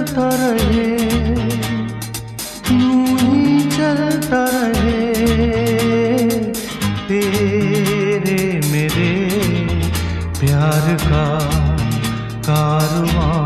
चलता रहे, यूं ही चलता रहे, तेरे मेरे प्यार का कारवां।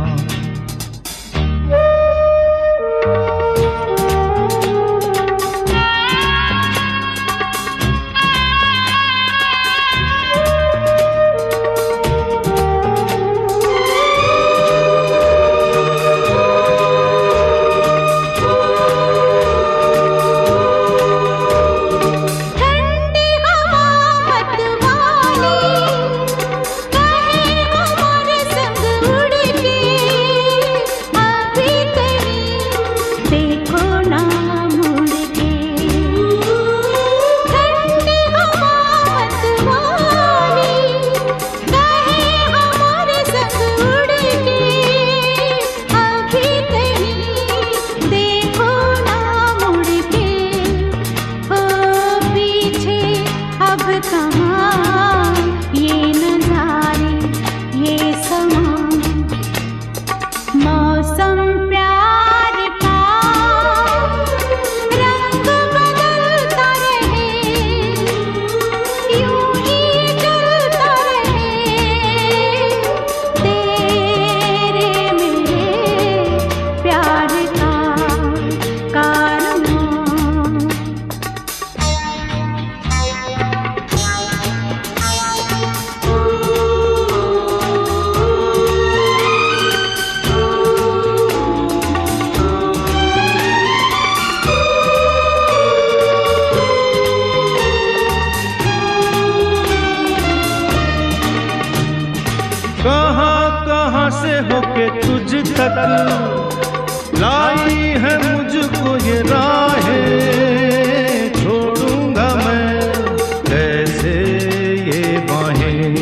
कहाँ से होके तुझ तक लाई है मुझको ये राहें, छोड़ूंगा मैं कैसे ये बाहें।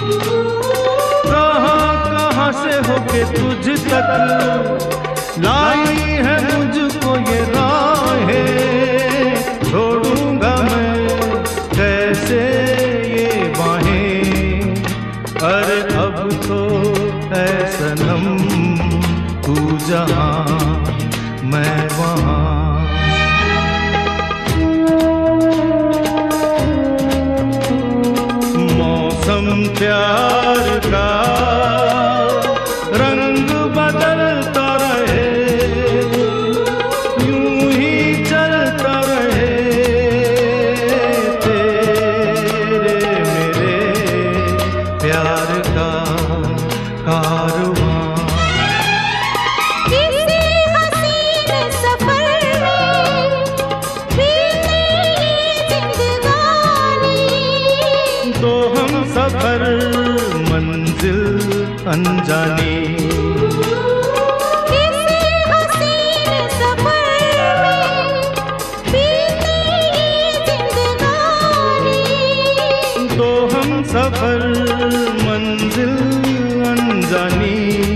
कहाँ से होके तुझ तक लाई है मुझको ये राहें, छोड़ूंगा मैं कैसे ये बाहें। अरे अब तो है सनम तू जहाँ मैं वहाँ, मौसम प्यार का रंग बदलता रहे, यूं ही चलता रहे, तेरे मेरे प्यार का कारवां। किसी हसीन सफर में बीते जिंदगानी, तो हम सफर मंजिल अनजानी। किसी हसीन सफर में बीते जिंदगानी, तो हम सफर मंजिल अनजानी।